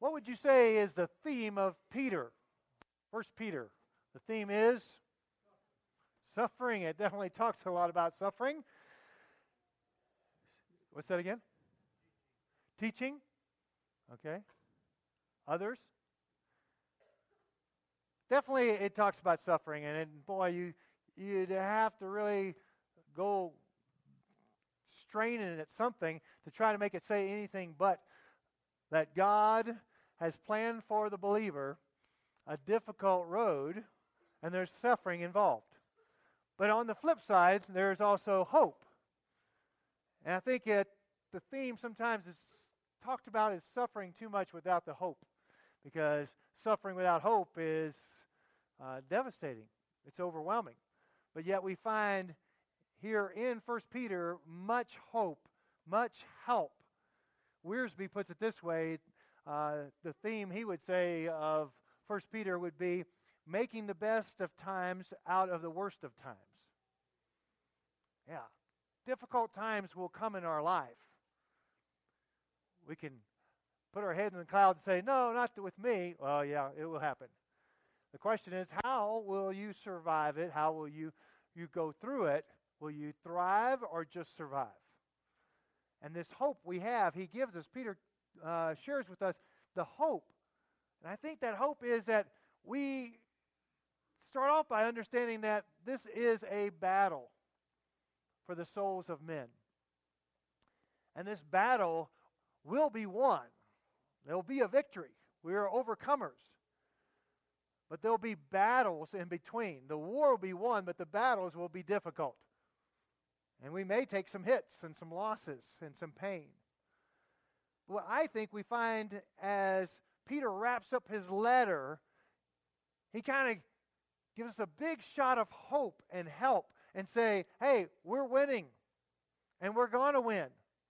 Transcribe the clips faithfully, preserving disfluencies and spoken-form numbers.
What would you say is the theme of Peter? First Peter. The theme is suffering. It definitely talks a lot about suffering. What's that again? Teaching. Okay. Others? Definitely it talks about suffering. And it, boy, you, you'd have to really go straining at something to try to make it say anything but that God has planned for the believer a difficult road, and there's suffering involved. But on the flip side, there's also hope. And I think it, the theme sometimes is talked about as suffering too much without the hope, because suffering without hope is uh, devastating. It's overwhelming. But yet we find here in First Peter much hope, much help. Wiersbe puts it this way, uh, the theme he would say of First Peter would be making the best of times out of the worst of times. Yeah, difficult times will come in our life. We can put our head in the clouds and say, no, not with me. Well, yeah, it will happen. The question is, how will you survive it? How will you, you go through it? Will you thrive or just survive? And this hope we have, he gives us, Peter uh, shares with us the hope. And I think that hope is that we start off by understanding that this is a battle for the souls of men. And this battle will be won. There will be a victory. We are overcomers. But there will be battles in between. The war will be won, but the battles will be difficult. And we may take some hits and some losses and some pain. What I think we find as Peter wraps up his letter, he kind of gives us a big shot of hope and help and say, hey, we're winning and we're going to win.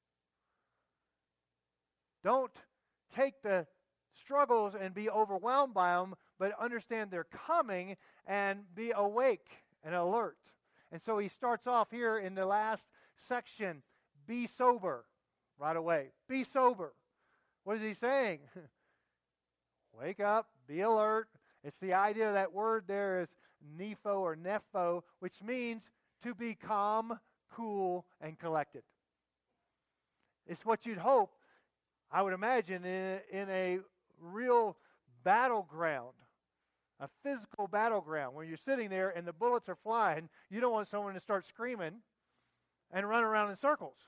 Don't take the struggles and be overwhelmed by them, but understand they're coming and be awake and alert. And so he starts off here in the last section, be sober, right away. Be sober. What is he saying? Wake up, be alert. It's the idea of that word there is nepho or nepho, which means to be calm, cool, and collected. It's what you'd hope, I would imagine, in, in a real battleground. A physical battleground where you're sitting there and the bullets are flying. You don't want someone to start screaming and run around in circles.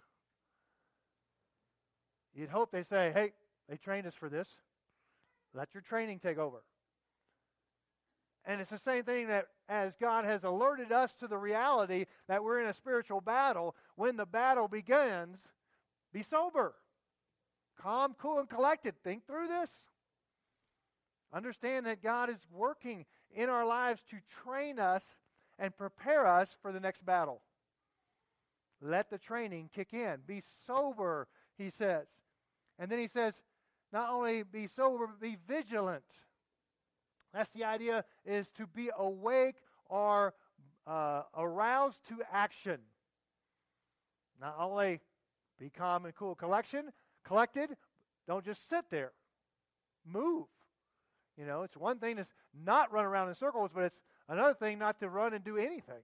You'd hope they say, hey, they trained us for this. Let your training take over. And it's the same thing that as God has alerted us to the reality that we're in a spiritual battle, when the battle begins, be sober. Calm, cool, and collected. Think through this. Understand that God is working in our lives to train us and prepare us for the next battle. Let the training kick in. Be sober, he says. And then he says, not only be sober, but be vigilant. That's the idea, is to be awake or uh, aroused to action. Not only be calm and cool, collection, collected, don't just sit there. Move. You know, it's one thing to not run around in circles, but it's another thing not to run and do anything.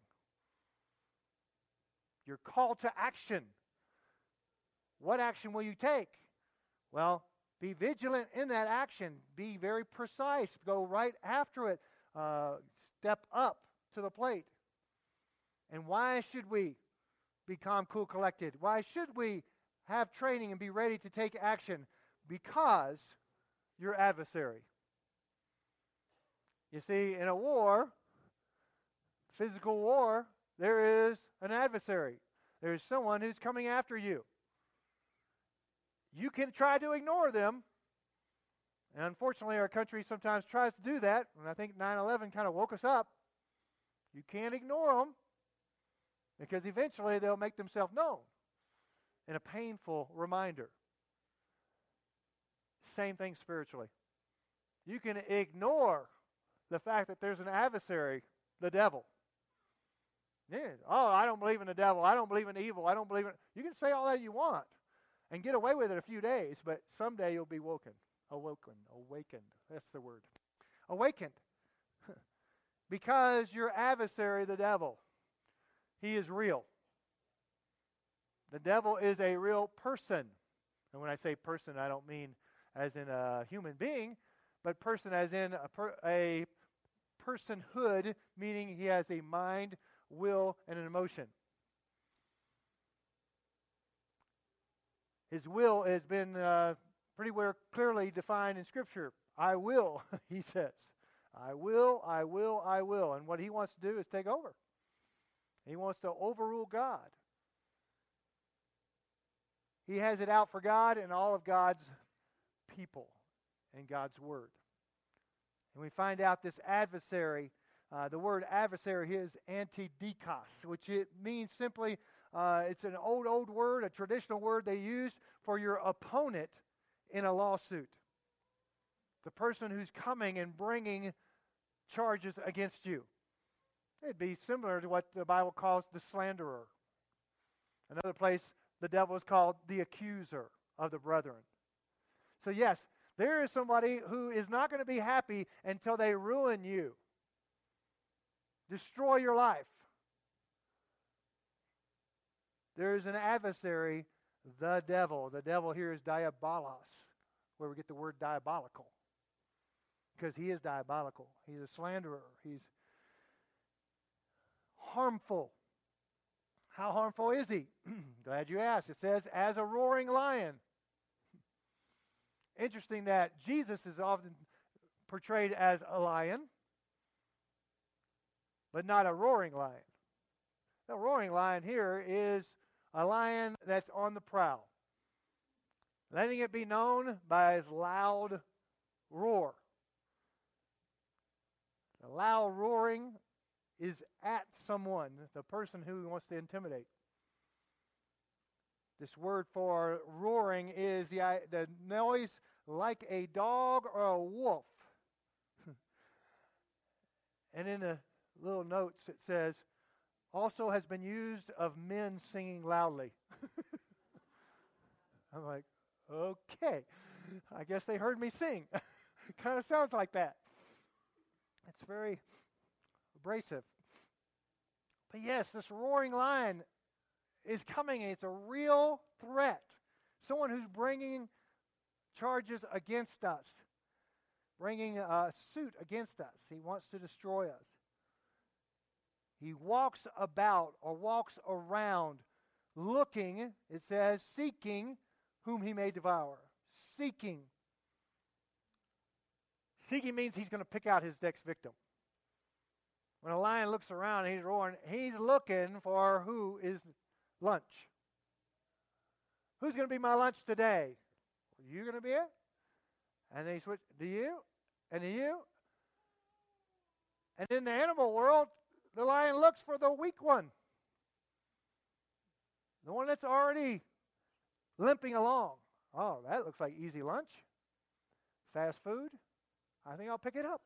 You're called to action. What action will you take? Well, be vigilant in that action. Be very precise. Go right after it. Uh, step up to the plate. And why should we be calm, cool, collected? Why should we have training and be ready to take action? Because your adversary. You see, in a war, physical war, there is an adversary. There is someone who's coming after you. You can try to ignore them. And unfortunately, our country sometimes tries to do that. And I think nine eleven kind of woke us up. You can't ignore them, because eventually they'll make themselves known in a painful reminder. Same thing spiritually. You can ignore the fact that there's an adversary, the devil. Yeah. Oh, I don't believe in the devil. I don't believe in evil. I don't believe in... You can say all that you want and get away with it a few days, but someday you'll be woken. Awoken. Awakened. That's the word. Awakened. Because your adversary, the devil, he is real. The devil is a real person. And when I say person, I don't mean as in a human being, but person as in a, per, a personhood, meaning he has a mind, will, and an emotion. His will has been uh, pretty well clearly defined in Scripture. I will, he says. I will, I will, I will. And what he wants to do is take over. He wants to overrule God. He has it out for God and all of God's people and God's Word. And we find out this adversary, uh, the word adversary here is antidikos, which it means simply, uh, it's an old, old word, a traditional word they used for your opponent in a lawsuit. The person who's coming and bringing charges against you. It'd be similar to what the Bible calls the slanderer. Another place, the devil is called the accuser of the brethren. So yes, there is somebody who is not going to be happy until they ruin you, destroy your life. There is an adversary, the devil. The devil here is diabolos, where we get the word diabolical. Because he is diabolical. He's a slanderer. He's harmful. How harmful is he? Glad you asked. It says, as a roaring lion. Interesting that Jesus is often portrayed as a lion, but not a roaring lion. The roaring lion here is a lion that's on the prowl, letting it be known by his loud roar. The loud roaring is at someone, the person who he wants to intimidate. This word for roaring is the, the noise like a dog or a wolf. And in the little notes it says, also has been used of men singing loudly. I'm like, okay. I guess they heard me sing. Kind of sounds like that. It's very abrasive. But yes, this roaring lion is coming. It's a real threat. Someone who's bringing charges against us, bringing a suit against us. He wants to destroy us. He walks about or walks around looking, it says, seeking whom he may devour. Seeking. Seeking means he's going to pick out his next victim. When a lion looks around and he's roaring, he's looking for who is lunch. Who's going to be my lunch today? Are you going to be it? And then he switch, do you? And do you? And in the animal world, the lion looks for the weak one. The one that's already limping along. Oh, that looks like easy lunch. Fast food. I think I'll pick it up.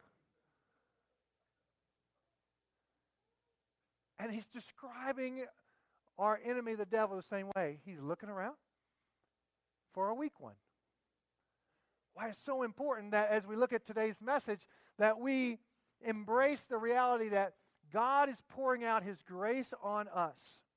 And he's describing our enemy, the devil, the same way. He's looking around for a weak one. Why it's so important that as we look at today's message, that we embrace the reality that God is pouring out his grace on us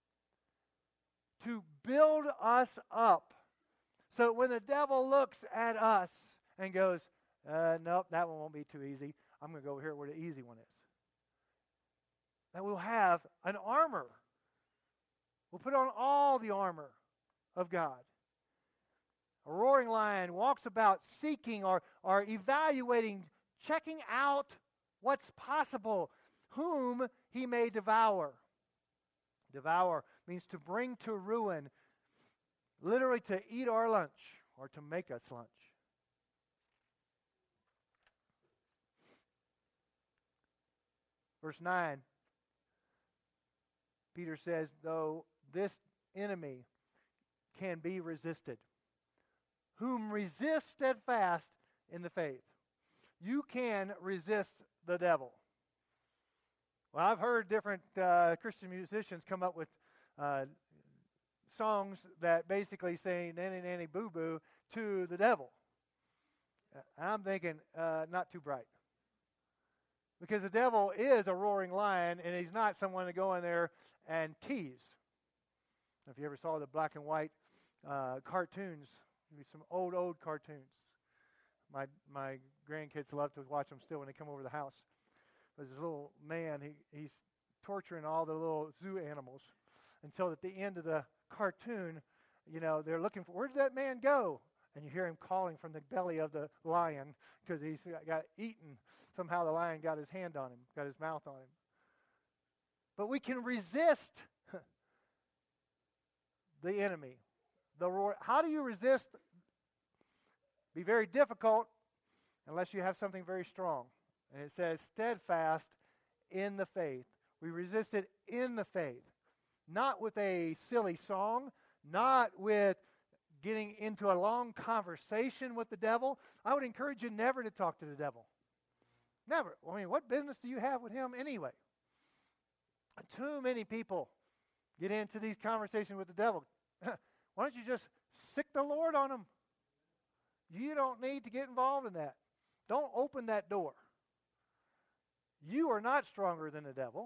to build us up. So when the devil looks at us and goes, uh, nope, that one won't be too easy. I'm going to go over here where the easy one is. That we'll have an armor. We'll put on all the armor of God. A roaring lion walks about seeking or, or evaluating, checking out what's possible, whom he may devour. Devour means to bring to ruin, literally to eat our lunch or to make us lunch. Verse nine, Peter says, though this enemy can be resisted, whom resist steadfast in the faith. You can resist the devil. Well, I've heard different uh, Christian musicians come up with uh, songs that basically say nanny nanny boo boo to the devil. Uh, And I'm thinking, uh, not too bright. Because the devil is a roaring lion, and he's not someone to go in there and tease. If you ever saw the black and white uh, cartoons, maybe some old, old cartoons. My my grandkids love to watch them still when they come over to the house. There's this little man, he, he's torturing all the little zoo animals until at the end of the cartoon, you know, they're looking for, where did that man go? And you hear him calling from the belly of the lion because he's got, got eaten. Somehow the lion got his hand on him, got his mouth on him. But we can resist the enemy. The roar. How do you resist? Be very difficult unless you have something very strong. And it says steadfast in the faith. We resist it in the faith. Not with a silly song, not with getting into a long conversation with the devil. I would encourage you never to talk to the devil. Never. I mean, what business do you have with him anyway? Too many people get into these conversations with the devil. Why don't you just sick the Lord on them? You don't need to get involved in that. Don't open that door. You are not stronger than the devil,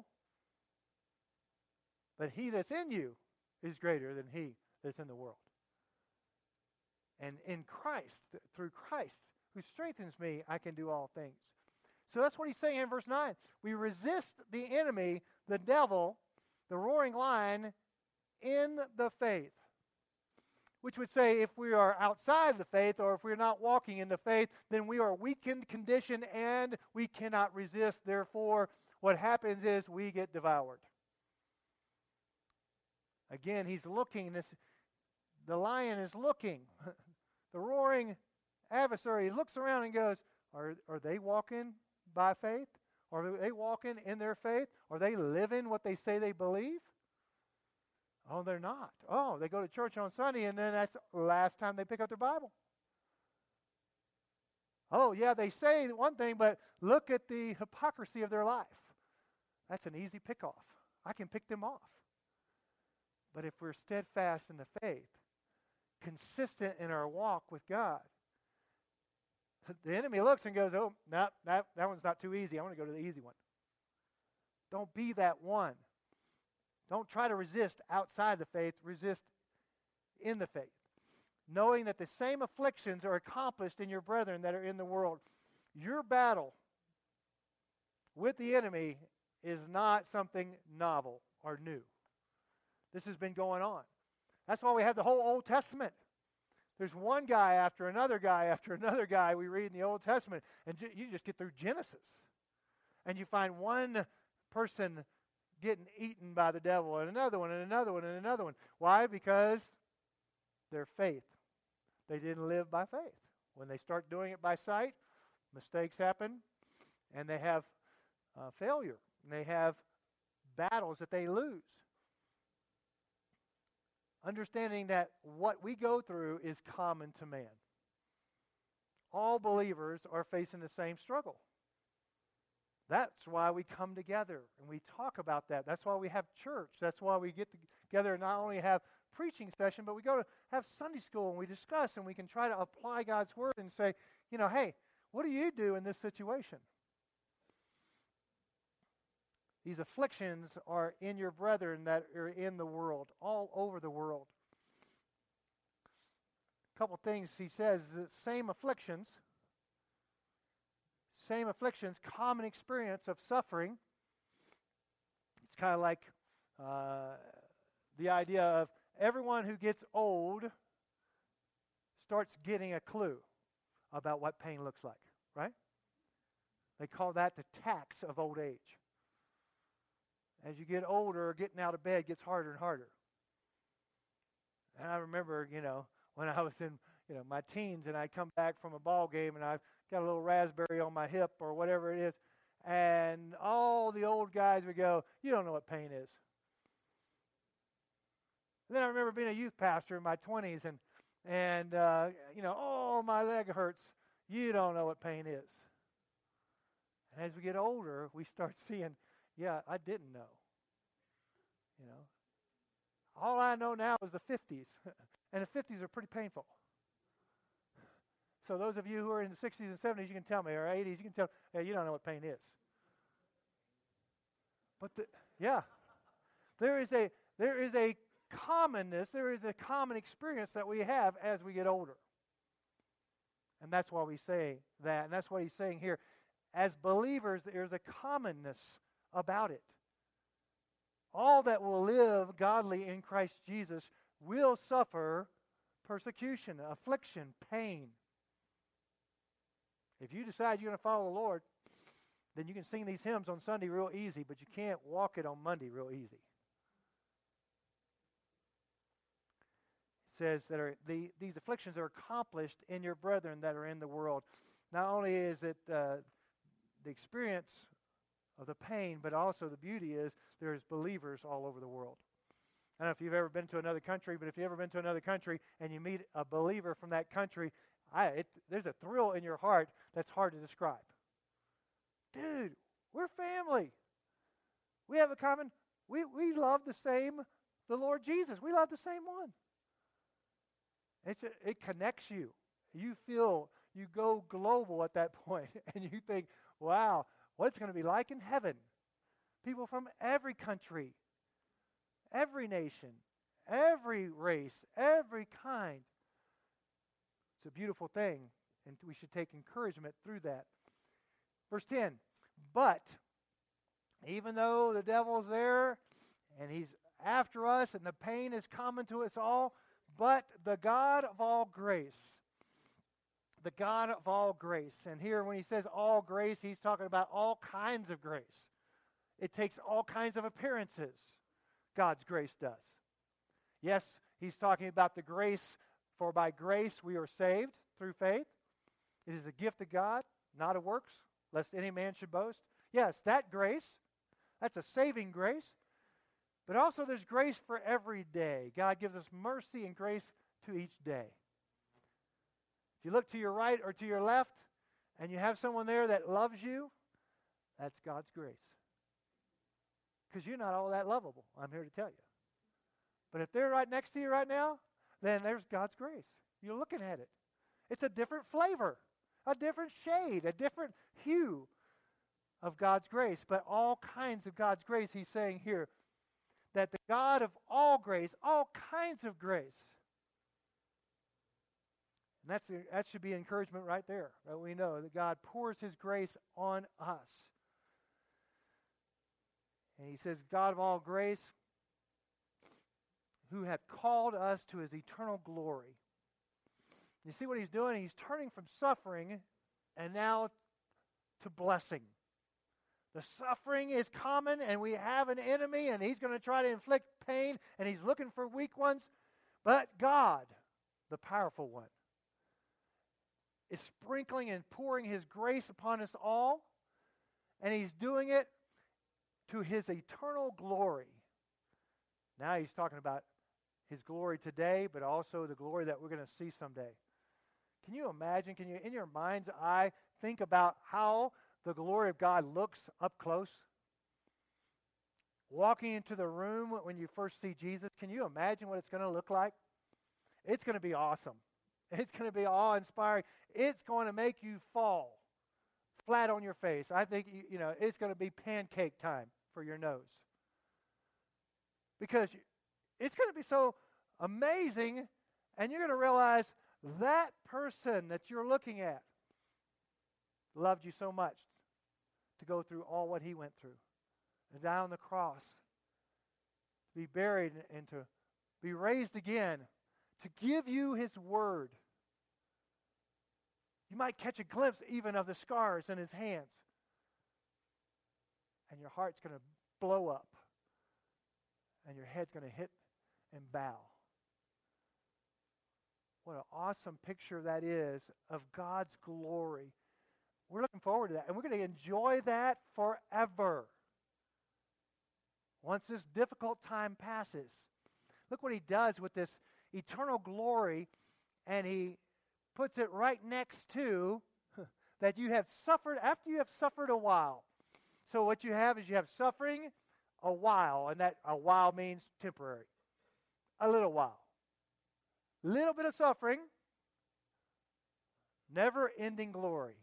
but he that's in you is greater than he that's in the world. And in Christ, through Christ, who strengthens me, I can do all things. So that's what he's saying in verse nine. We resist the enemy, the devil, the roaring lion, in the faith. Which would say if we are outside the faith, or if we're not walking in the faith, then we are weakened, conditioned, and we cannot resist. Therefore, what happens is we get devoured. Again, he's looking. This, the lion is looking. The roaring adversary looks around and goes, are, are they walking by faith? Are they walking in their faith? Are they living what they say they believe? Oh, they're not. Oh, they go to church on Sunday, and then that's the last time they pick up their Bible. Oh, yeah, they say one thing, but look at the hypocrisy of their life. That's an easy pick-off. I can pick them off. But if we're steadfast in the faith, consistent in our walk with God, the enemy looks and goes, oh, no, that, that one's not too easy. I want to go to the easy one. Don't be that one. Don't try to resist outside the faith. Resist in the faith. Knowing that the same afflictions are accomplished in your brethren that are in the world. Your battle with the enemy is not something novel or new. This has been going on. That's why we have the whole Old Testament. There's one guy after another guy after another guy we read in the Old Testament. And you just get through Genesis. And you find one person getting eaten by the devil, and another one, and another one, and another one. Why? Because their faith. They didn't live by faith. When they start doing it by sight, mistakes happen, and they have uh, failure. And they have battles that they lose. Understanding that what we go through is common to man. All believers are facing the same struggle. That's why we come together and we talk about that. That's why we have church. That's why we get together and not only have preaching session, but we go to have Sunday school and we discuss and we can try to apply God's word and say, you know, hey, what do you do in this situation? These afflictions are in your brethren that are in the world, all over the world. A couple things he says, the same afflictions. Same afflictions, common experience of suffering. It's kind of like uh, the idea of everyone who gets old starts getting a clue about what pain looks like, right? They call that the tax of old age. As you get older, getting out of bed gets harder and harder. And I remember, you know, when I was in, you know, my teens and I'd come back from a ball game and I've got a little raspberry on my hip or whatever it is, and all the old guys would go, you don't know what pain is. And then I remember being a youth pastor in my twenties and, and uh, you know, oh, my leg hurts. You don't know what pain is. And as we get older, we start seeing, yeah, I didn't know. You know, all I know now is the fifties, and the fifties are pretty painful. So those of you who are in the sixties and seventies, you can tell me, or eighties, you can tell, hey, you don't know what pain is. But the, yeah, there is a there is a commonness, there is a common experience that we have as we get older. And that's why we say that, and that's what he's saying here. As believers, there's a commonness about it. All that will live godly in Christ Jesus will suffer persecution, affliction, pain. If you decide you're going to follow the Lord, then you can sing these hymns on Sunday real easy, but you can't walk it on Monday real easy. It says that are, the, these afflictions are accomplished in your brethren that are in the world. Not only is it uh, the experience of the pain, but also the beauty is there's believers all over the world. I don't know if you've ever been to another country, but if you've ever been to another country and you meet a believer from that country, I, it, there's a thrill in your heart that's hard to describe. Dude, we're family. We have a common, we, we love the same, the Lord Jesus. We love the same one. It's a, it connects you. You feel, you go global at that point, and you think, wow, what's going to be like in heaven? People from every country, every nation, every race, every kind. It's a beautiful thing, and we should take encouragement through that. Verse ten, but even though the devil's there, and he's after us, and the pain is common to us all, but the God of all grace, the God of all grace, and here when he says all grace, he's talking about all kinds of grace. It takes all kinds of appearances, God's grace does. Yes, he's talking about the grace, for by grace we are saved through faith. It is a gift of God, not of works, lest any man should boast. Yes, that grace, that's a saving grace. But also there's grace for every day. God gives us mercy and grace to each day. If you look to your right or to your left and you have someone there that loves you, that's God's grace. Because you're not all that lovable, I'm here to tell you. But if they're right next to you right now, then there's God's grace. You're looking at it. It's a different flavor, a different shade, a different hue of God's grace. But all kinds of God's grace, he's saying here, that the God of all grace, all kinds of grace, and that's that should be encouragement right there, that we know that God pours his grace on us. And he says, God of all grace, who hath called us to his eternal glory. You see what he's doing? He's turning from suffering and now to blessing. The suffering is common, and we have an enemy, and he's going to try to inflict pain, and he's looking for weak ones. But God, the powerful one, is sprinkling and pouring his grace upon us all, and he's doing it to his eternal glory. Now he's talking about his glory today, but also the glory that we're going to see someday. Can you imagine, can you, in your mind's eye, think about how the glory of God looks up close? Walking into the room when you first see Jesus, can you imagine what it's going to look like? It's going to be awesome. It's going to be awe-inspiring. It's going to make you fall flat on your face. I think, you, you know, it's going to be pancake time for your nose. Because it's going to be so amazing, and you're going to realize that person that you're looking at loved you so much to go through all what he went through, and die on the cross, to be buried and to be raised again, to give you his word. You might catch a glimpse even of the scars in his hands, and your heart's going to blow up, and your head's going to hit and bow. What an awesome picture that is of God's glory. We're looking forward to that, and we're going to enjoy that forever once this difficult time passes. Look what he does with this eternal glory, and he puts it right next to that you have suffered after you have suffered a while. So what you have is you have suffering a while, and that a while means temporary. A little while. Little bit of suffering, Never-ending glory.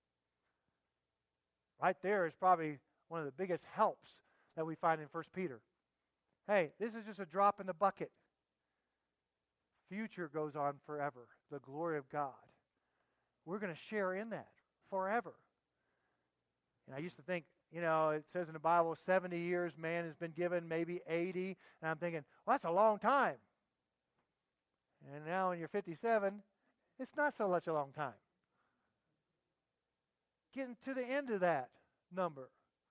Right there is probably one of the biggest helps that we find in First Peter. Hey, this is just a drop in the bucket. Future goes on forever. The glory of God. We're going to share in that forever. And I used to think, you know, it says in the Bible, seventy years man has been given, maybe eighty. And I'm thinking, well, that's a long time. And now when you're fifty-seven, it's not so much a long time. Getting to the end of that number.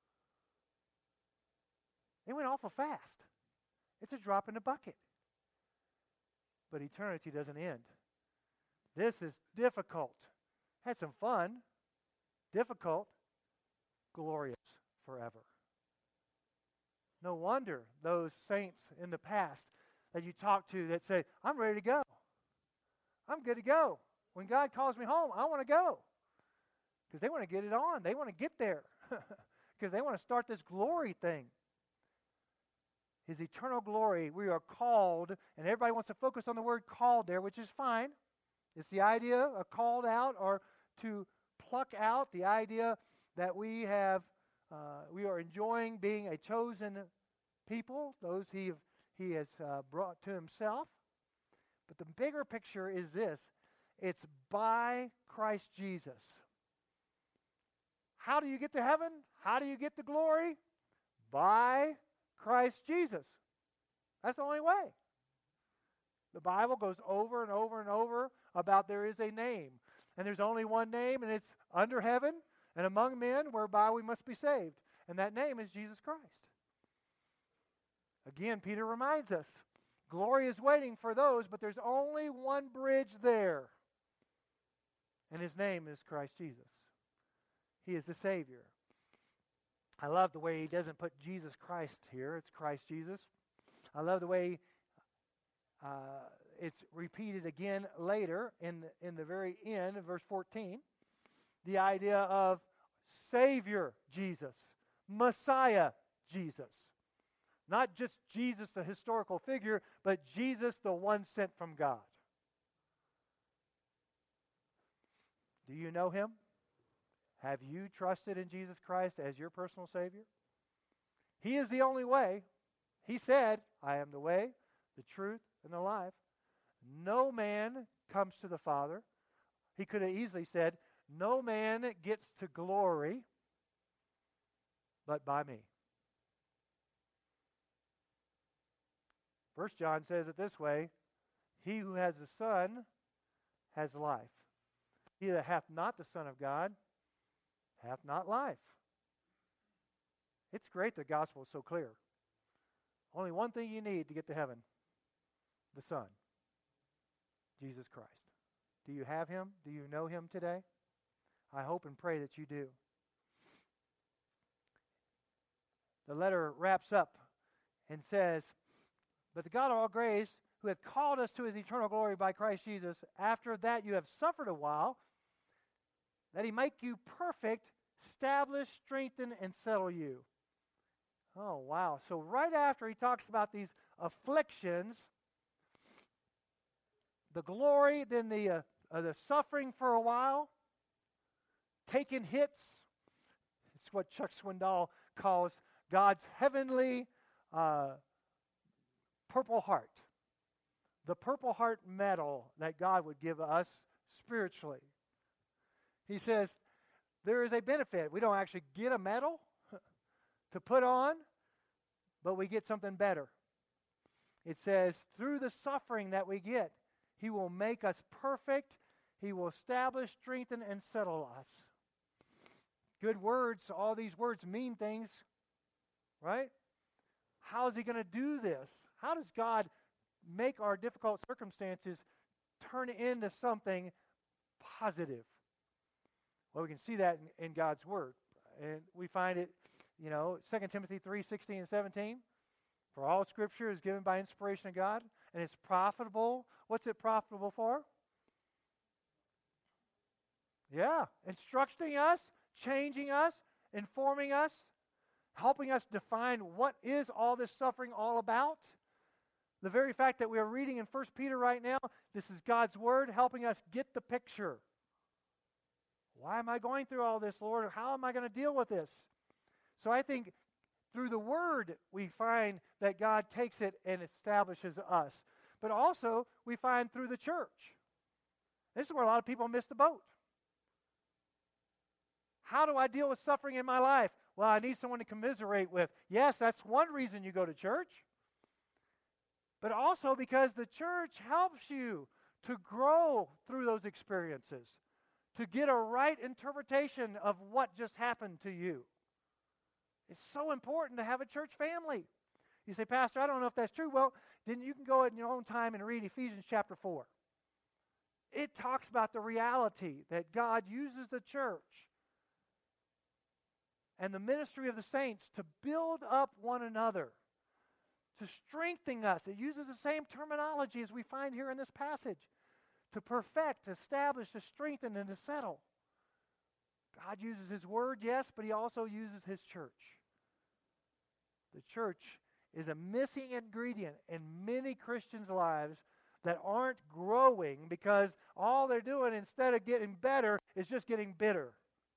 It went awful fast. It's a drop in the bucket. But eternity doesn't end. This is difficult. Had some fun. Difficult. Glorious forever. No wonder those saints in the past that you talk to that say, I'm ready to go. I'm good to go. When God calls me home, I want to go. Because they want to get it on. They want to get there. Because they want to start this glory thing. His eternal glory, we are called, and everybody wants to focus on the word called there, which is fine. It's the idea of called out or to pluck out, the idea that we have, uh, we are enjoying being a chosen people, those he, he has uh, brought to himself. But the bigger picture is this. It's by Christ Jesus. How do you get to heaven? How do you get to glory? By Christ Jesus. That's the only way. The Bible goes over and over and over about there is a name. And there's only one name, and it's under heaven and among men whereby we must be saved. And that name is Jesus Christ. Again, Peter reminds us, glory is waiting for those, but there's only one bridge there. And his name is Christ Jesus. He is the Savior. I love the way he doesn't put Jesus Christ here. It's Christ Jesus. I love the way uh, it's repeated again later in the, in the very end of verse fourteen. The idea of Savior Jesus, Messiah Jesus. Not just Jesus, the historical figure, but Jesus, the one sent from God. Do you know him? Have you trusted in Jesus Christ as your personal Savior? He is the only way. He said, I am the way, the truth, and the life. No man comes to the Father. He could have easily said, no man gets to glory but by me. First John says it this way, he who has the Son has life. He that hath not the Son of God hath not life. It's great the gospel is so clear. Only one thing you need to get to heaven, the Son, Jesus Christ. Do you have him? Do you know him today? I hope and pray that you do. The letter wraps up and says, but the God of all grace, who hath called us to his eternal glory by Christ Jesus, after that you have suffered a while, that he make you perfect, establish, strengthen, and settle you. Oh, wow. So right after he talks about these afflictions, the glory, then the, uh, uh, the suffering for a while, taking hits. It's what Chuck Swindoll calls God's heavenly uh, Purple Heart. The Purple Heart medal that God would give us spiritually. He says, there is a benefit. We don't actually get a medal to put on, but we get something better. It says, through the suffering that we get, he will make us perfect. He will establish, strengthen, and settle us. Good words. All these words mean things, right? How is he going to do this? How does God make our difficult circumstances turn into something positive? Well, we can see that in, in God's Word. And we find it, you know, Second Timothy three, sixteen and seventeen. For all Scripture is given by inspiration of God, and it's profitable. What's it profitable for? Yeah, instructing us, changing us, informing us, helping us define what is all this suffering all about. The very fact that we are reading in First Peter right now, this is God's Word helping us get the picture. Why am I going through all this, Lord? How am I going to deal with this? So I think through the Word, we find that God takes it and establishes us. But also, we find through the church. This is where a lot of people miss the boat. How do I deal with suffering in my life? Well, I need someone to commiserate with. Yes, that's one reason you go to church. But also because the church helps you to grow through those experiences, to get a right interpretation of what just happened to you. It's so important to have a church family. You say, Pastor, I don't know if that's true. Well, then you can go in your own time and read Ephesians chapter four. It talks about the reality that God uses the church and the ministry of the saints to build up one another, to strengthen us. It uses the same terminology as we find here in this passage. To perfect, to establish, to strengthen, and to settle. God uses His Word, yes, but He also uses His church. The church is a missing ingredient in many Christians' lives that aren't growing because all they're doing instead of getting better is just getting bitter.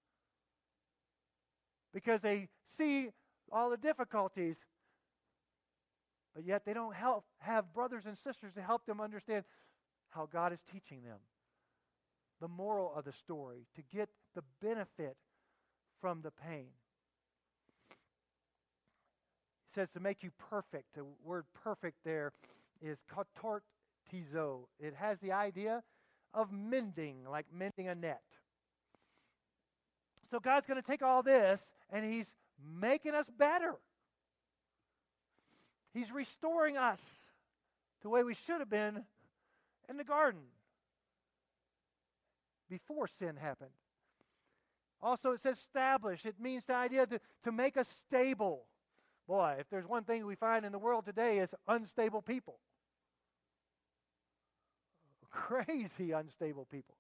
Because they see all the difficulties, but yet they don't help have brothers and sisters to help them understand how God is teaching them the moral of the story, to get the benefit from the pain. It says to make you perfect. The word perfect there is katartizo. It has the idea of mending, like mending a net. So God's going to take all this and He's making us better. He's restoring us to the way we should have been in the garden before sin happened. Also, it says establish. It means the idea to, to make us stable. Boy, if there's one thing we find in the world today is unstable people. Crazy unstable people.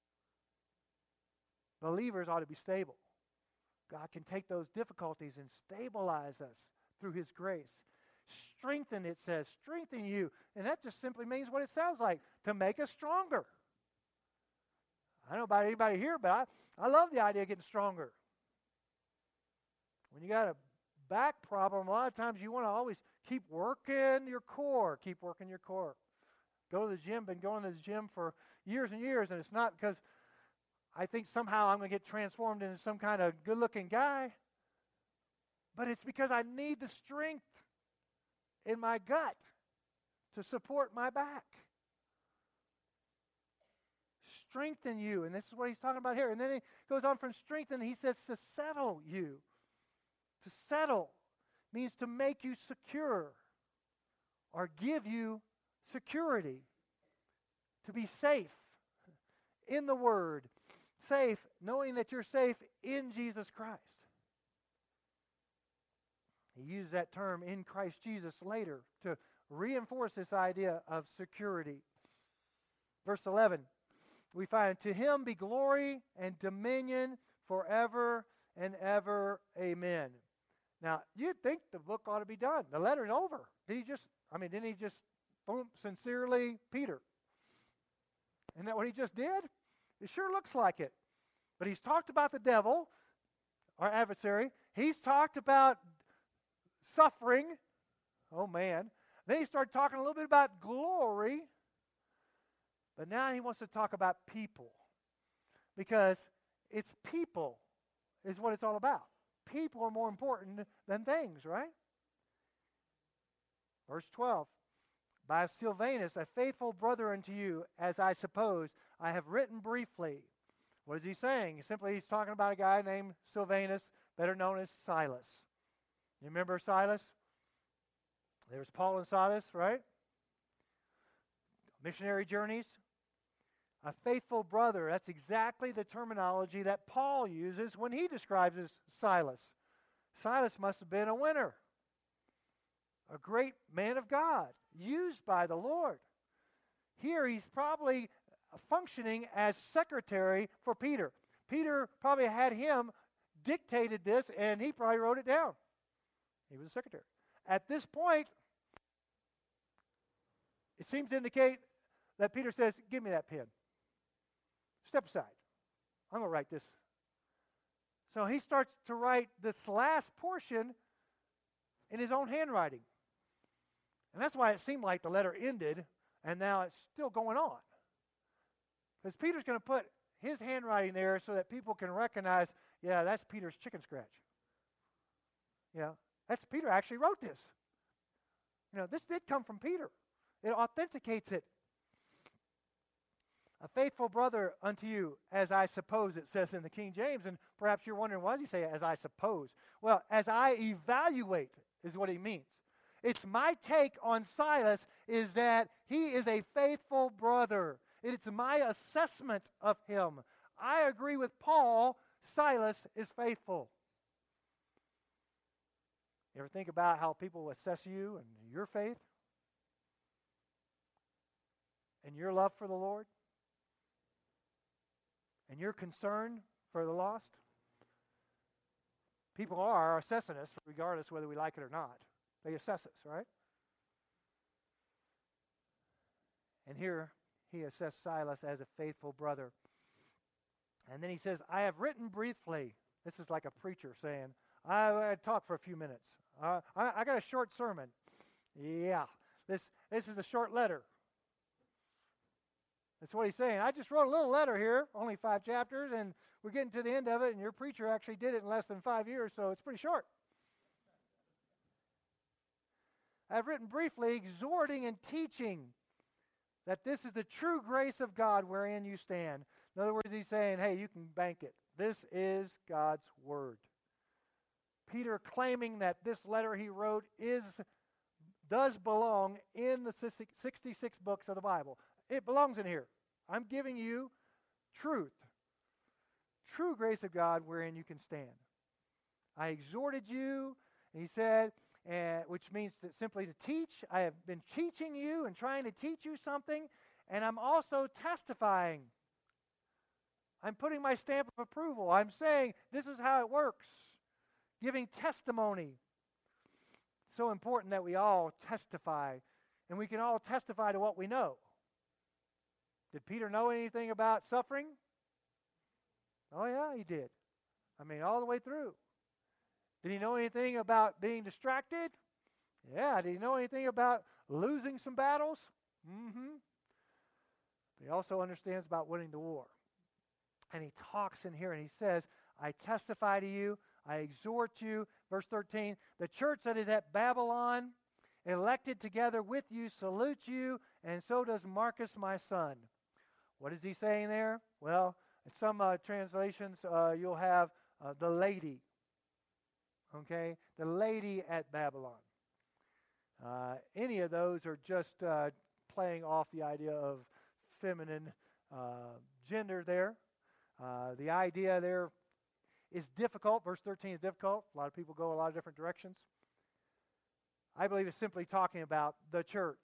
Believers ought to be stable. God can take those difficulties and stabilize us through His grace. Strengthen, it says, strengthen you. And that just simply means what it sounds like, to make us stronger. I don't know about anybody here, but I, I love the idea of getting stronger. When you got a back problem, a lot of times you want to always keep working your core, keep working your core. Go to the gym, been going to the gym for years and years, and it's not because I think somehow I'm going to get transformed into some kind of good-looking guy, but it's because I need the strength in my gut to support my back. Strengthen you, and this is what he's talking about here. And then he goes on from strengthen, he says to settle you. To settle means to make you secure or give you security. To be safe in the Word. Safe, knowing that you're safe in Jesus Christ. He used that term in Christ Jesus later to reinforce this idea of security. Verse eleven, we find, to Him be glory and dominion forever and ever. Amen. Now, you'd think the book ought to be done. The letter's over. Did he just, I mean, didn't he just, boom, sincerely, Peter? Isn't that what he just did? It sure looks like it. But he's talked about the devil, our adversary. He's talked about suffering. Oh, man. Then he started talking a little bit about glory. But now he wants to talk about people. Because it's people is what it's all about. People are more important than things, right? Verse twelve. By Silvanus, a faithful brother unto you, as I suppose, I have written briefly. What is he saying? Simply, he's talking about a guy named Silvanus, better known as Silas. You remember Silas? There's Paul and Silas, right? Missionary journeys. A faithful brother. That's exactly the terminology that Paul uses when he describes as Silas. Silas must have been a winner. A great man of God, used by the Lord. Here he's probably functioning as secretary for Peter. Peter probably had him dictated this, and he probably wrote it down. He was a secretary. At this point, it seems to indicate that Peter says, give me that pen. Step aside. I'm going to write this. So he starts to write this last portion in his own handwriting. And that's why it seemed like the letter ended, and now it's still going on. Because Peter's going to put his handwriting there so that people can recognize, yeah, that's Peter's chicken scratch. Yeah, that's Peter actually wrote this. You know, this did come from Peter. It authenticates it. A faithful brother unto you, as I suppose, it says in the King James. And perhaps you're wondering, why does he say as I suppose? Well, as I evaluate is what he means. It's my take on Silas is that he is a faithful brother. It's my assessment of him. I agree with Paul, Silas is faithful. You ever think about how people assess you and your faith and your love for the Lord and your concern for the lost? People are assessing us regardless whether we like it or not. They assess us, right? And here he assessed Silas as a faithful brother. And then he says, I have written briefly. This is like a preacher saying, I, I talk for a few minutes. Uh, I, I got a short sermon. Yeah, this this is a short letter. That's what he's saying. I just wrote a little letter here, only five chapters, and we're getting to the end of it, and your preacher actually did it in less than five years, so it's pretty short. I've written briefly, exhorting and teaching that this is the true grace of God wherein you stand. In other words, he's saying, hey, you can bank it. This is God's word. Peter claiming that this letter he wrote is does belong in the sixty-six books of the Bible. It belongs in here. I'm giving you truth. True grace of God wherein you can stand. I exhorted you, and he said, uh, which means to, simply to teach. I have been teaching you and trying to teach you something, and I'm also testifying. I'm putting my stamp of approval. I'm saying this is how it works. Giving testimony. So important that we all testify, and we can all testify to what we know. Did Peter know anything about suffering? Oh yeah, he did. I mean, all the way through. Did he know anything about being distracted? Yeah. Did he know anything about losing some battles? Mm-hmm. But he also understands about winning the war. And he talks in here and he says, I testify to you, I exhort you, verse thirteen, the church that is at Babylon, elected together with you, salute you, and so does Marcus my son. What is he saying there? Well, in some uh, translations, uh, you'll have uh, the lady. Okay? The lady at Babylon. Uh, any of those are just uh, playing off the idea of feminine uh, gender there. Uh, the idea there is difficult. Verse thirteen is difficult. A lot of people go a lot of different directions. I believe it's simply talking about the church.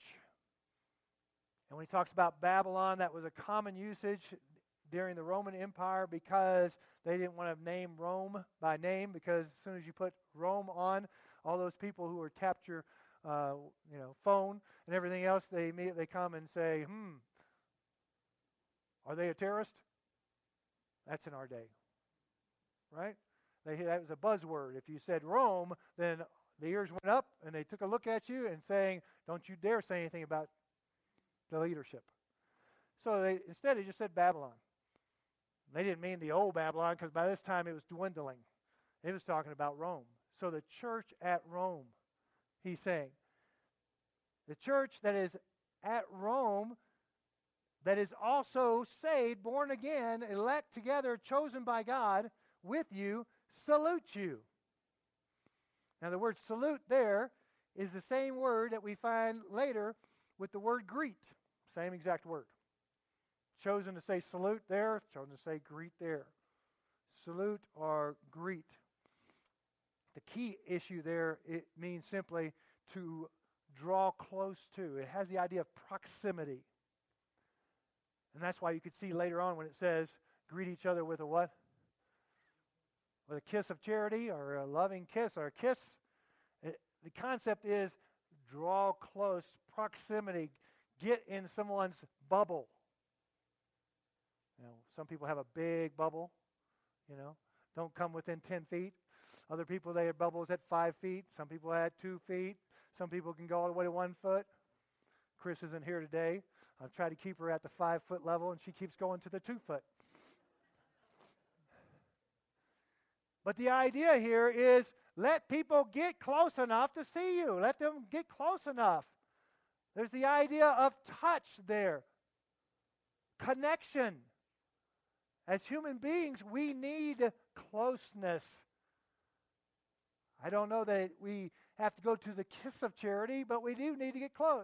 And when he talks about Babylon, that was a common usage during the Roman Empire because they didn't want to name Rome by name, because as soon as you put Rome on, all those people who were tapped your uh, you know, phone and everything else, they immediately come and say, hmm, are they a terrorist? That's in our day. Right? They, that was a buzzword. If you said Rome, then the ears went up and they took a look at you and saying, don't you dare say anything about the leadership. So they, instead they just said Babylon. They didn't mean the old Babylon, because by this time it was dwindling. It was talking about Rome. So the church at Rome, he's saying. The church that is at Rome, that is also saved, born again, elect together, chosen by God with you, salute you. Now the word salute there is the same word that we find later with the word greet. Same exact word. Chosen to say salute there, chosen to say greet there. Salute or greet. The key issue there, it means simply to draw close to. It has the idea of proximity. And that's why you could see later on when it says, greet each other with a what? With a kiss of charity, or a loving kiss, or a kiss. It, the concept is draw close, proximity. Get in someone's bubble. You know, some people have a big bubble. you know. Don't come within ten feet. Other people, they had bubbles at five feet. Some people had two feet. Some people can go all the way to one foot. Chris isn't here today. I've tried to keep her at the five-foot level, and she keeps going to the two-foot. But the idea here is let people get close enough to see you. Let them get close enough. There's the idea of touch there. Connection. As human beings, we need closeness. I don't know that we have to go to the kiss of charity, but we do need to get close.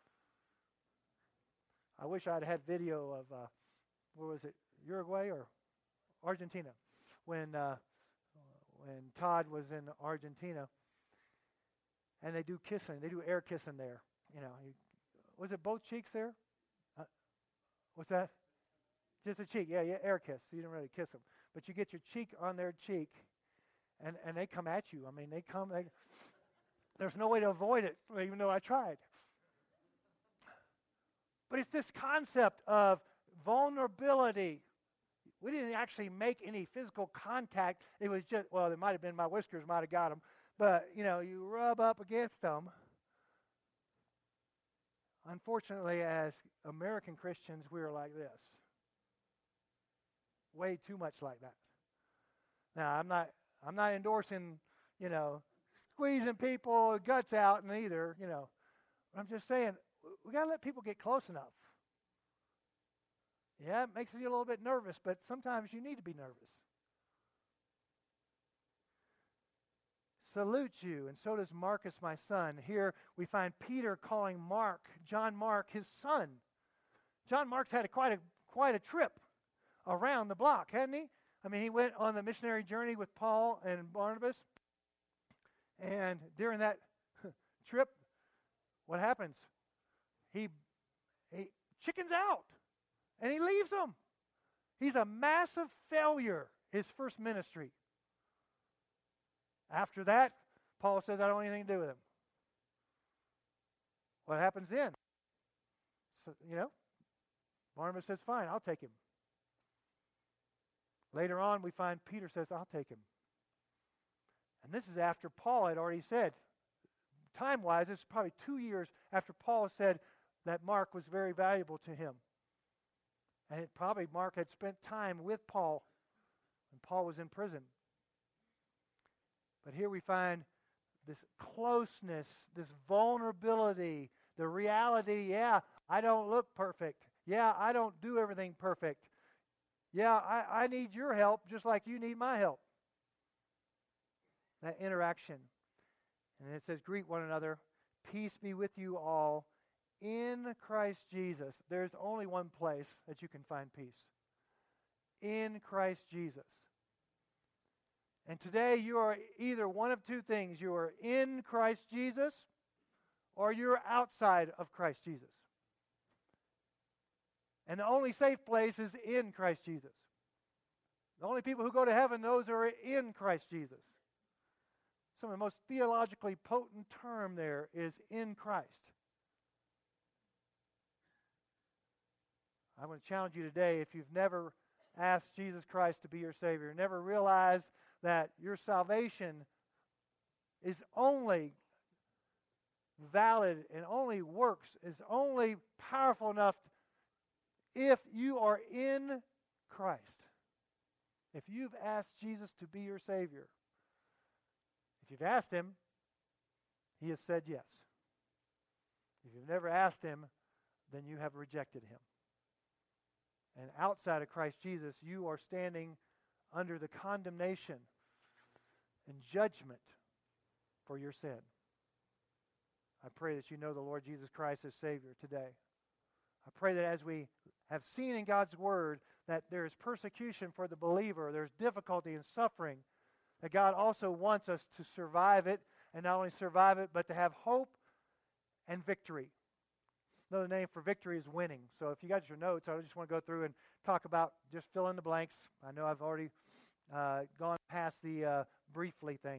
I wish I'd had video of, uh, what was it, Uruguay or Argentina, when uh, when Todd was in Argentina, and they do kissing, they do air kissing there. You know, he, was it both cheeks there? Uh, what's that? Just a cheek, yeah, yeah, air kiss. So you don't really kiss them, but you get your cheek on their cheek, and and they come at you. I mean, they come. They, there's no way to avoid it, even though I tried. But it's this concept of vulnerability. We didn't actually make any physical contact. It was just, well, it might have been my whiskers might have got them. But, you know, you rub up against them. Unfortunately, as American Christians, we are like this. Way too much like that. Now, I'm not I'm not endorsing, you know, squeezing people guts out and either, you know. I'm just saying, we got to let people get close enough. Yeah, it makes you a little bit nervous, but sometimes you need to be nervous. Salute you, and so does Marcus, my son. Here we find Peter calling Mark, John Mark, his son. John Mark's had a, quite a quite a trip around the block, hadn't he? I mean, he went on the missionary journey with Paul and Barnabas, and during that trip, what happens? He, he chickens out, and he leaves them. He's a massive failure, his first ministry. After that, Paul says, I don't want anything to do with him. What happens then? So, you know, Barnabas says, fine, I'll take him. Later on, we find Peter says, I'll take him. And this is after Paul had already said, time-wise, this is probably two years after Paul said that Mark was very valuable to him. And it probably Mark had spent time with Paul when Paul was in prison. But here we find this closeness, this vulnerability, the reality, yeah, I don't look perfect. Yeah, I don't do everything perfect. Yeah, I, I need your help just like you need my help. That interaction. And it says, greet one another. Peace be with you all in Christ Jesus. There's only one place that you can find peace. In Christ Jesus. And today you are either one of two things. You are in Christ Jesus or you're outside of Christ Jesus. And the only safe place is in Christ Jesus. The only people who go to heaven, those are in Christ Jesus. Some of the most theologically potent term there is in Christ. I want to challenge you today, if you've never asked Jesus Christ to be your Savior, never realized that your salvation is only valid and only works, is only powerful enough if you are in Christ. If you've asked Jesus to be your Savior, if you've asked Him, He has said yes. If you've never asked Him, then you have rejected Him. And outside of Christ Jesus, you are standing under the condemnation and judgment for your sin. I pray that you know the Lord Jesus Christ as Savior today. I pray that as we have seen in God's Word that there is persecution for the believer, there's difficulty and suffering, that God also wants us to survive it, and not only survive it, but to have hope and victory. Another name for victory is winning. So if you got your notes, I just want to go through and talk about, just fill in the blanks. I know I've already uh, gone past the uh, briefly thing.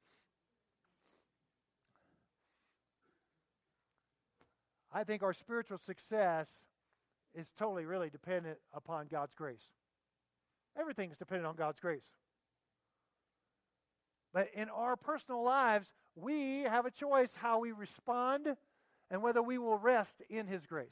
I think our spiritual success is totally really dependent upon God's grace. Everything's dependent on God's grace. But in our personal lives, we have a choice how we respond and whether we will rest in His grace.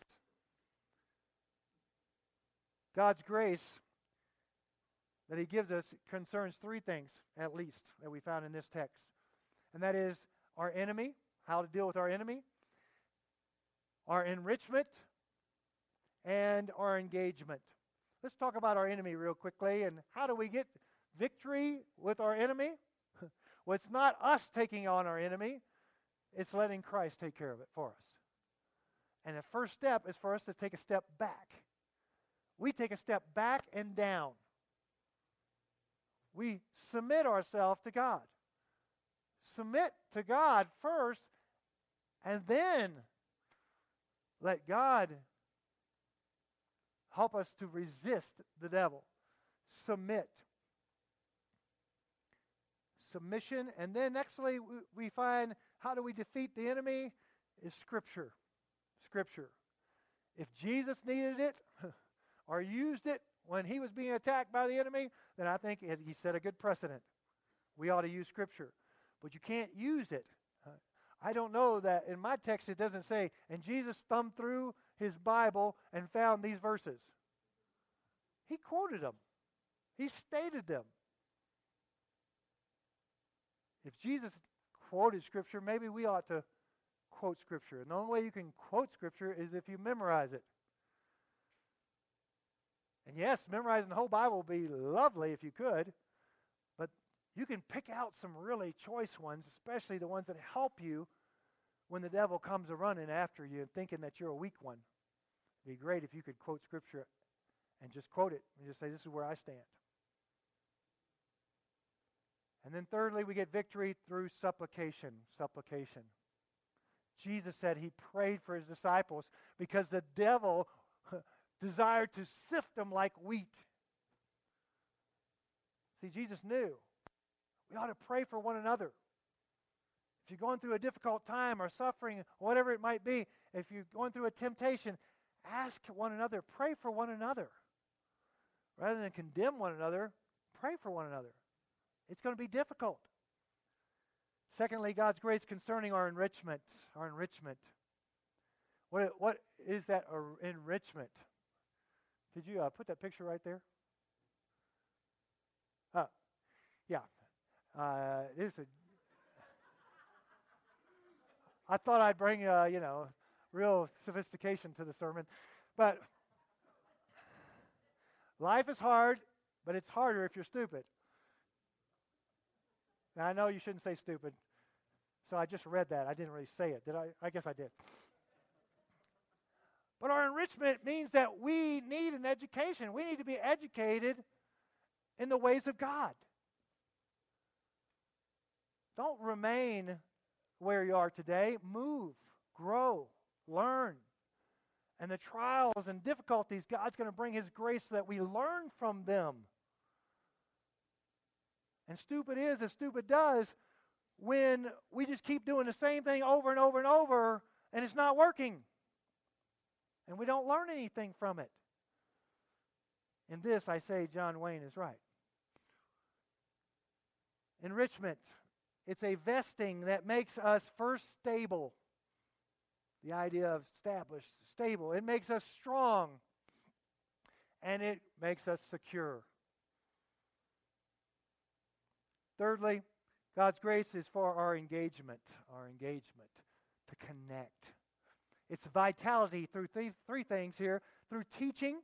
God's grace that He gives us concerns three things, at least, that we found in this text. And that is our enemy, how to deal with our enemy, our enrichment, and our engagement. Let's talk about our enemy real quickly, and how do we get victory with our enemy? Well, it's not us taking on our enemy. It's letting Christ take care of it for us. And the first step is for us to take a step back. We take a step back and down. We submit ourselves to God. Submit to God first, and then let God help us to resist the devil. Submit. Submission. And then nextly, we find how do we defeat the enemy is Scripture. Scripture. If Jesus needed it or used it when He was being attacked by the enemy, then I think He set a good precedent. We ought to use Scripture. But you can't use it. I don't know that in my text it doesn't say, and Jesus thumbed through His Bible and found these verses. He quoted them. He stated them. If Jesus quoted Scripture, maybe we ought to quote Scripture. And the only way you can quote Scripture is if you memorize it. And yes, memorizing the whole Bible would be lovely if you could, but you can pick out some really choice ones, especially the ones that help you when the devil comes a-running after you and thinking that you're a weak one. It'd be great if you could quote Scripture and just quote it and just say, this is where I stand. And then thirdly, we get victory through supplication. Supplication. Jesus said He prayed for His disciples because the devil desired to sift them like wheat. See, Jesus knew we ought to pray for one another. If you're going through a difficult time or suffering, whatever it might be, if you're going through a temptation, ask one another, pray for one another. Rather than condemn one another, pray for one another. It's going to be difficult. Secondly, God's grace concerning our enrichment. Our enrichment. What, what is that uh, enrichment? Did you uh, put that picture right there? Uh, yeah. Uh, this is a, I thought I'd bring, uh, you know, real sophistication to the sermon. But life is hard, but it's harder if you're stupid. Now, I know you shouldn't say stupid, so I just read that. I didn't really say it, did I? I guess I did. But our enrichment means that we need an education. We need to be educated in the ways of God. Don't remain where you are today. Move, grow, learn. And the trials and difficulties, God's going to bring His grace so that we learn from them. And stupid is as stupid does when we just keep doing the same thing over and over and over and it's not working. And we don't learn anything from it. In this, I say John Wayne is right. Enrichment. It's a vesting that makes us first stable. The idea of established, stable. It makes us strong. And it makes us secure. Thirdly, God's grace is for our engagement. Our engagement. To connect. It's vitality through th- three things here. Through teaching.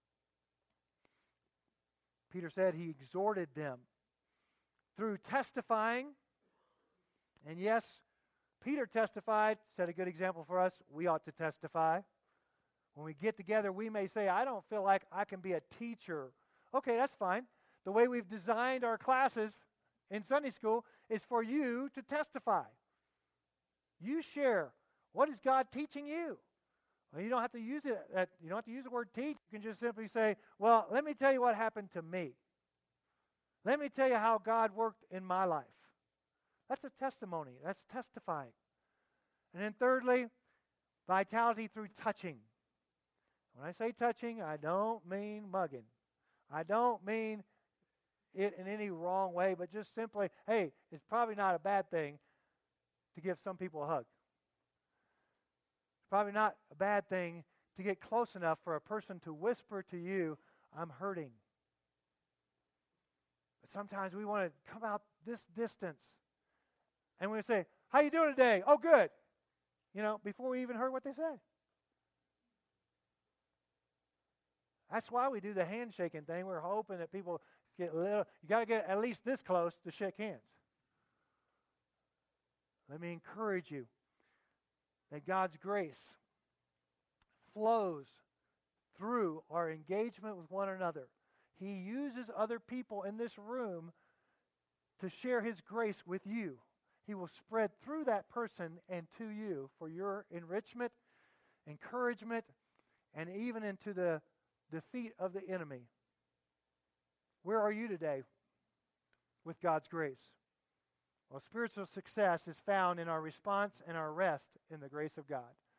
Peter said He exhorted them. Through testifying. And yes, Peter testified, set a good example for us. We ought to testify. When we get together, we may say, I don't feel like I can be a teacher. Okay, that's fine. The way we've designed our classes in Sunday school is for you to testify. You share. What is God teaching you? Well, you don't have to use it. That, you don't have to use the word teach. You can just simply say, well, let me tell you what happened to me. Let me tell you how God worked in my life. That's a testimony. That's testifying. And then thirdly, vitality through touching. When I say touching, I don't mean mugging. I don't mean it in any wrong way, but just simply, hey, it's probably not a bad thing to give some people a hug. It's probably not a bad thing to get close enough for a person to whisper to you, I'm hurting. But sometimes we want to come out this distance and we say, how you doing today? Oh, good. You know, before we even heard what they said. That's why we do the handshaking thing. We're hoping that people get a little, you got to get at least this close to shake hands. Let me encourage you that God's grace flows through our engagement with one another. He uses other people in this room to share His grace with you. He will spread through that person and to you for your enrichment, encouragement, and even into the defeat of the enemy. Where are you today with God's grace? Well, spiritual success is found in our response and our rest in the grace of God.